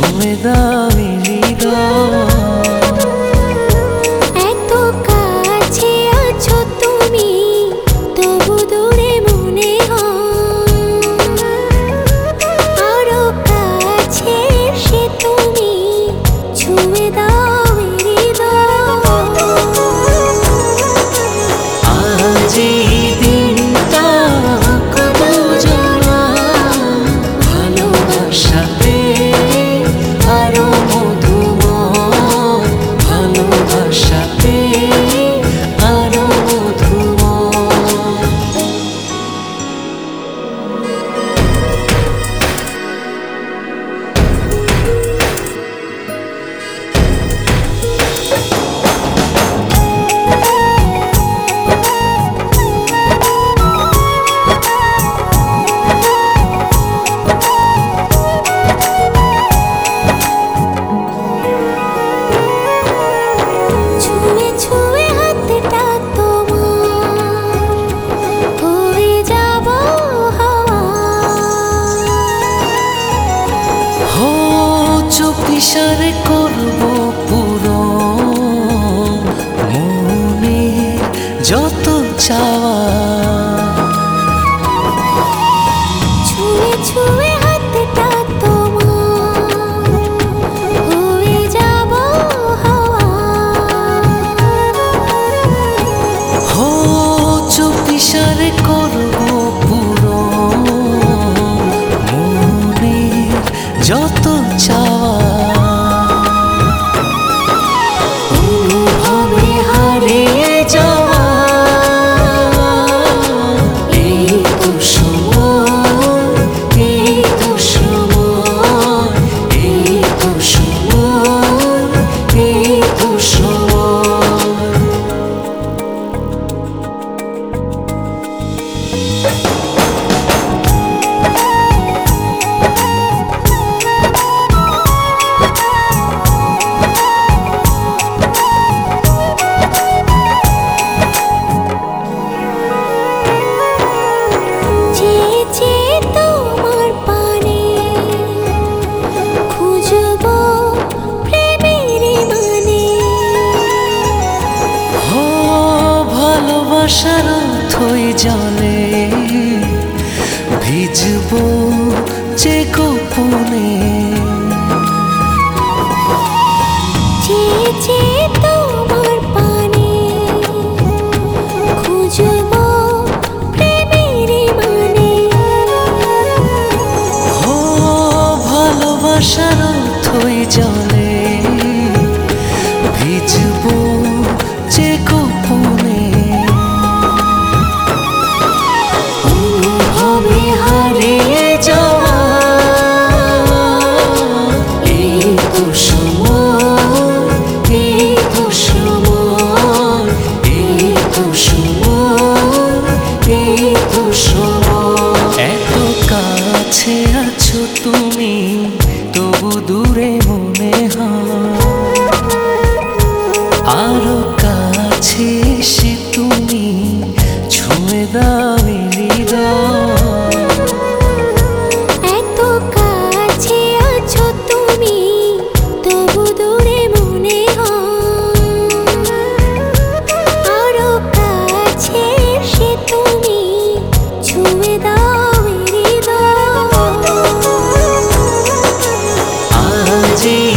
ছুঁয়ে দাও হৃদয়। এত কাছে আছো তুমি, তবু দূরে মনে হয়। আরো কাছে এসে তুমি ছুঁয়ে দাও হৃদয়। আজ এই দিনটা কত জানা, ভালোবাসাতে আরো মধুময়, ভালোবাসাতে আরো মধুময়। ছুঁয়ে ছুঁয়ে হাতটা তোমার, হয়ে যাব হাওয়া। হো চুপিসারে করবো পুরো মনে যত চাওয়া। ছুঁয়ে ছুঁয়ে হাতটা তোমার, হয়ে যাব হাওয়া। হো চুপিসারে করবো পুরো মনে যত চাওয়া। অনুভবে হারিয়ে যাওয়া, এই তো সময়, এই তো সময়, এই তো সময়, এই তো সময়। চেয়ে চেয়ে তোমার পানে খুঁজবো প্রেমের মানে। হো ভালোবাসার থই জলে ভিজবো যে গোপনে। চেয়ে চেয়ে তোমার পানে খুঁজবো প্রেমের মানে। হো ভালোবাসার থই জলে ভিজবো যে গোপনে। অনুভবে হারিয়ে যাওয়া, এই তো সময়, এই তো সময়, এই তো সময়, এই তো সময়। এত কাছে আছো তুমি, তবু দূরে মনে হয়। আরো কাছে এসে তুমি ছুঁয়ে দাও হৃদয়। এত কাছে আছো তুমি, তবু দূরে মনে হয়। আরো কাছে এসে তুমি ছুঁয়ে দাও হৃদয়। আজ